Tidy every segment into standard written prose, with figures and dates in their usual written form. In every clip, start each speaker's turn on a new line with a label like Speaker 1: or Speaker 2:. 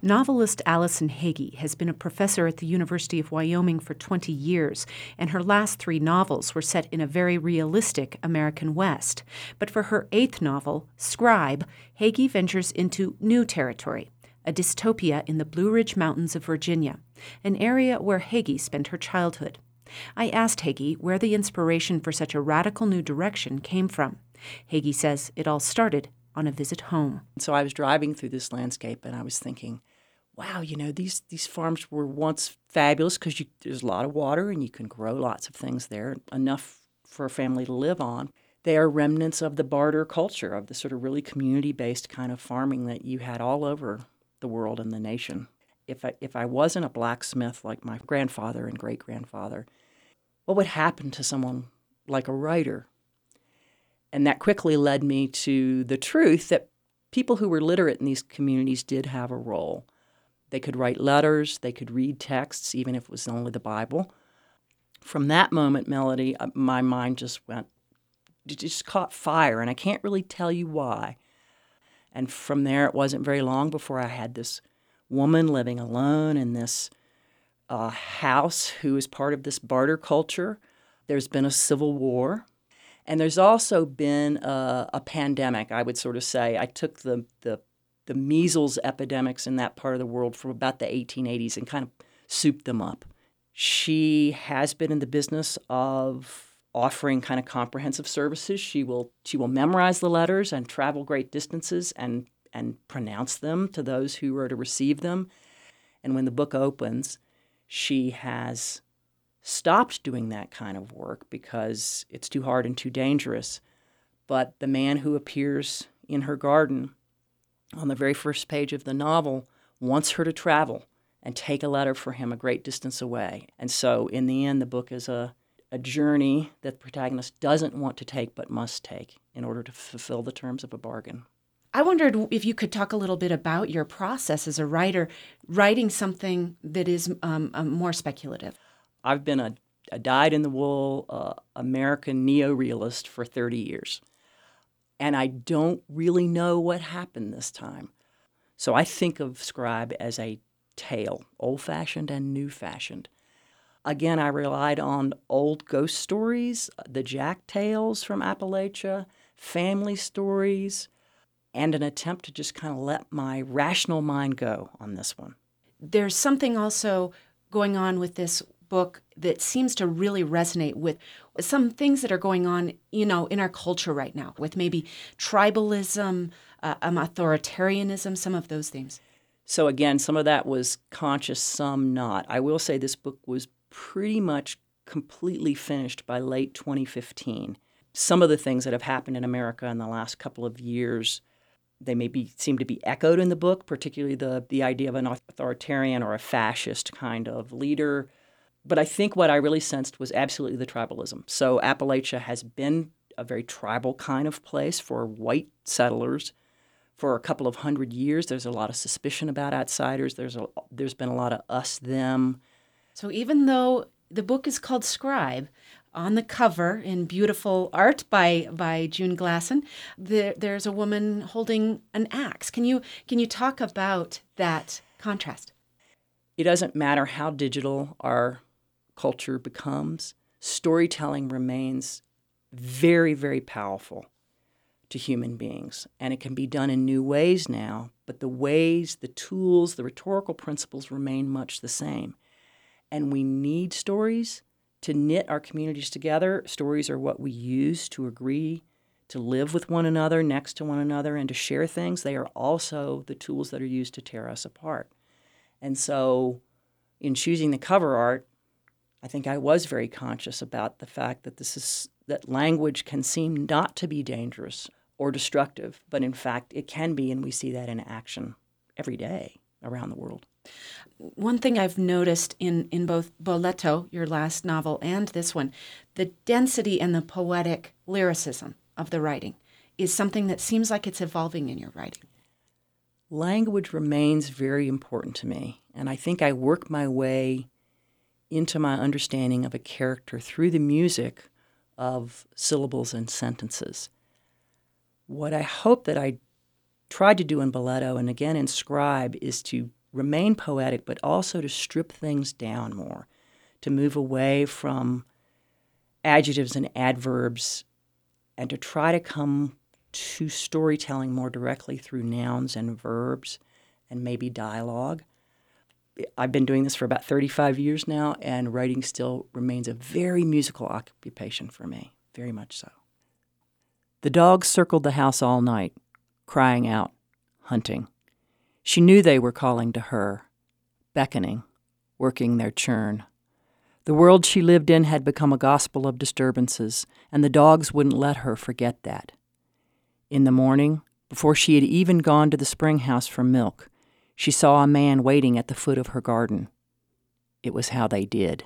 Speaker 1: Novelist Allison Hagee has been a professor at the University of Wyoming for 20 years, and her last 3 novels were set in a very realistic American West. But for her 8th novel, Scribe, Hagee ventures into new territory, a dystopia in the Blue Ridge Mountains of Virginia, an area where Hagee spent her childhood. I asked Hagee where the inspiration for such a radical new direction came from. Hagee says it all started on a visit home.
Speaker 2: So I was driving through this landscape and I was thinking, wow, these farms were once fabulous because there's a lot of water and you can grow lots of things there, enough for a family to live on. They are remnants of the barter culture, of the sort of really community-based kind of farming that you had all over the world and the nation. If I wasn't a blacksmith like my grandfather and great-grandfather, what would happen to someone like a writer? And that quickly led me to the truth that people who were literate in these communities did have a role. They could write letters, they could read texts, even if it was only the Bible. From that moment, Melody, my mind just caught fire, and I can't really tell you why. And from there, it wasn't very long before I had this woman living alone in this house who is part of this barter culture. There's been a civil war. And there's also been a pandemic, I would sort of say. I took the measles epidemics in that part of the world from about the 1880s and kind of souped them up. She has been in the business of offering kind of comprehensive services. She will memorize the letters and travel great distances and pronounce them to those who are to receive them. And when the book opens, she has stopped doing that kind of work because it's too hard and too dangerous. But the man who appears in her garden on the very first page of the novel wants her to travel and take a letter for him a great distance away. And so in the end, the book is a journey that the protagonist doesn't want to take but must take in order to fulfill the terms of a bargain.
Speaker 1: I wondered if you could talk a little bit about your process as a writer, writing something that is more speculative.
Speaker 2: I've been a dyed-in-the-wool American neo-realist for 30 years. And I don't really know what happened this time. So I think of Scribe as a tale, old-fashioned and new-fashioned. Again, I relied on old ghost stories, the Jack tales from Appalachia, family stories, and an attempt to just kind of let my rational mind go on this one.
Speaker 1: There's something also going on with this book that seems to really resonate with some things that are going on, in our culture right now, with maybe tribalism, authoritarianism, some of those themes.
Speaker 2: So again, some of that was conscious, some not. I will say this book was pretty much completely finished by late 2015. Some of the things that have happened in America in the last couple of years, they seem to be echoed in the book, particularly the idea of an authoritarian or a fascist kind of leader. But I think what I really sensed was absolutely the tribalism. So Appalachia has been a very tribal kind of place for white settlers for a couple of hundred years. There's a lot of suspicion about outsiders. There's been a lot of us, them.
Speaker 1: So even though the book is called Scribe, on the cover in beautiful art by June Glasson, there's a woman holding an axe. Can you talk about that contrast?
Speaker 2: It doesn't matter how digital our culture becomes, storytelling remains very, very powerful to human beings. And it can be done in new ways now, but the ways, the tools, the rhetorical principles remain much the same. And we need stories to knit our communities together. Stories are what we use to agree to live with one another, next to one another, and to share things. They are also the tools that are used to tear us apart. And so in choosing the cover art, I think I was very conscious about the fact that that language can seem not to be dangerous or destructive, but in fact it can be, and we see that in action every day around the world.
Speaker 1: One thing I've noticed in both Boleto, your last novel, and this one, the density and the poetic lyricism of the writing is something that seems like it's evolving in your writing.
Speaker 2: Language remains very important to me, and I think I work my way into my understanding of a character through the music of syllables and sentences. What I hope that I tried to do in Boleto and again in Scribe is to remain poetic, but also to strip things down more, to move away from adjectives and adverbs, and to try to come to storytelling more directly through nouns and verbs and maybe dialogue. I've been doing this for about 35 years now, and writing still remains a very musical occupation for me, very much so. The dogs circled the house all night, crying out, hunting. She knew they were calling to her, beckoning, working their churn. The world she lived in had become a gospel of disturbances, and the dogs wouldn't let her forget that. In the morning, before she had even gone to the spring house for milk, she saw a man waiting at the foot of her garden. It was how they did.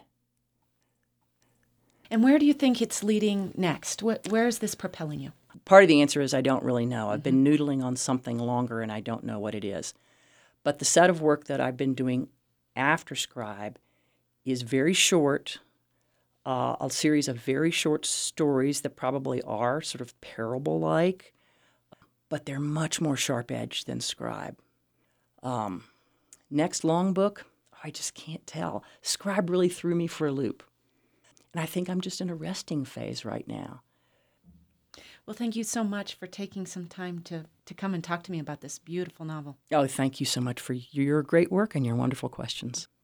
Speaker 1: And where do you think it's leading next? Where is this propelling you?
Speaker 2: Part of the answer is I don't really know. I've been noodling on something longer, and I don't know what it is. But the set of work that I've been doing after Scribe is very short, a series of very short stories that probably are sort of parable-like, but they're much more sharp-edged than Scribe. Next long book, I just can't tell. Scribe really threw me for a loop. And I think I'm just in a resting phase right now.
Speaker 1: Well, thank you so much for taking some time to come and talk to me about this beautiful novel.
Speaker 2: Oh, thank you so much for your great work and your wonderful questions.